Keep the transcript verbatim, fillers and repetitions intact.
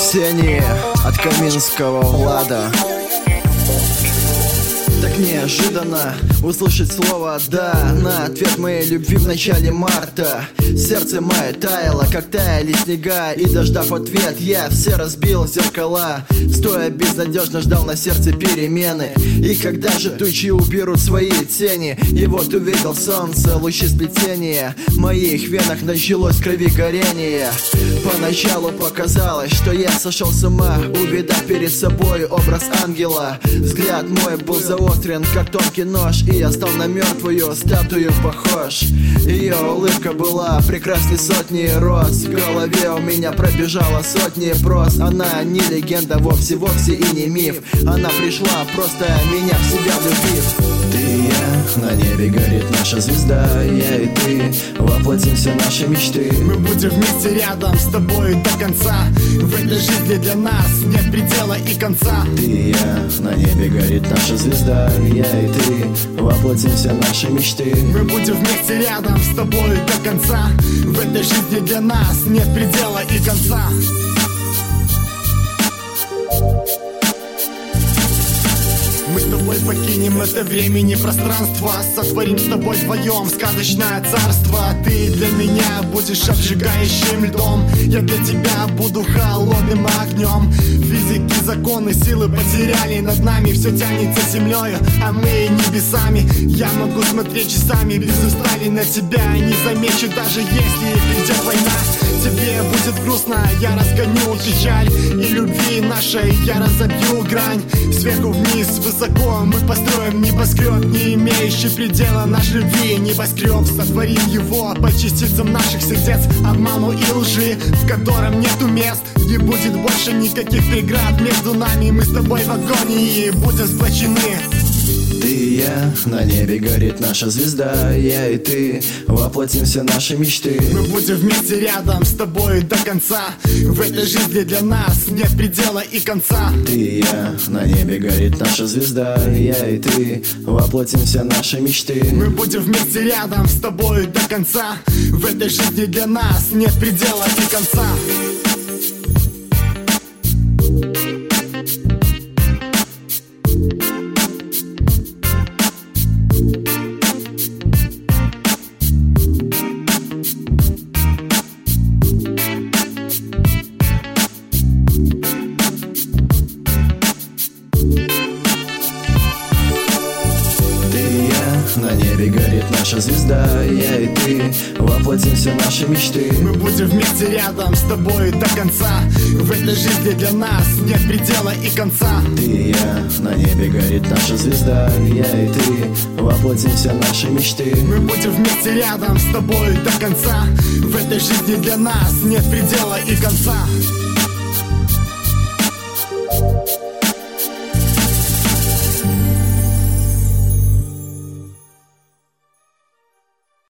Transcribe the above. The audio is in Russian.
Ксении от Каминского Влада. Так неожиданно услышать слово «да» на ответ моей любви в начале марта. Сердце мое таяло, как таяли снега, и, дождав ответ, я все разбил зеркала. Стоя безнадежно ждал на сердце перемены. И когда же тучи уберут свои тени, и вот увидел солнце, лучи сплетения. В моих венах началось кровегорение. Поначалу показалось, что я сошел с ума, увидав перед собой образ ангела. Взгляд мой был заострен, как тонкий нож, и я стал на мертвую статую похож. Ее улыбка была прекрасней сотни роз. В голове у меня пробежало сотни прос. Она не легенда вовсе, вовсе и не миф. Она пришла, просто меня в себя влюбив. Ты и я, на небе горит наша звезда. Я и ты, воплотимся наши мечты. Мы будем вместе рядом с тобой до конца. В этой жизни для нас нет предела и конца. Ты и я, на небе горит наша звезда. Я и ты, воплотимся наши мечты. Мы будем вместе рядом с тобой до конца. В этой жизни для нас нет предела и конца. Мы с тобой покинем это времени, пространство. Сотворим с тобой вдвоем сказочное царство. Ты для меня будешь обжигающим льдом. Я для тебя буду холодным огнем. Физики, законы, силы потеряли. Над нами все тянется землею, а мы небесами. Я могу смотреть часами без устали на тебя. Не замечу, даже если придет война. Тебе будет грустно, я разгоню печаль. И любви нашей я разобью грань. Сверху вниз, высоко мы построим небоскреб, не имеющий предела наш любви небоскреб. Сотворим его по частицам наших сердец, обману и лжи, в котором нету мест. Не будет больше никаких преград между нами. Мы с тобой в агонии будем сплочены. Ты и я, на небе горит наша звезда. Я и ты, воплотимся наши мечты. Мы будем вместе рядом с тобой до конца. В этой жизни для нас нет предела и конца. Ты и я, на небе горит наша звезда. Я и ты, воплотимся наши мечты. Мы будем вместе рядом с тобой до конца. В этой жизни для нас нет предела и конца. На небе горит наша звезда. Я и ты, воплотимся наши мечты. Мы будем вместе рядом с тобой до конца. В этой жизни для нас нет предела и конца. Ты и я, на небе горит наша звезда. Я и ты, воплотимся наши мечты. Мы будем вместе рядом с тобой до конца. В этой жизни для нас нет предела и конца.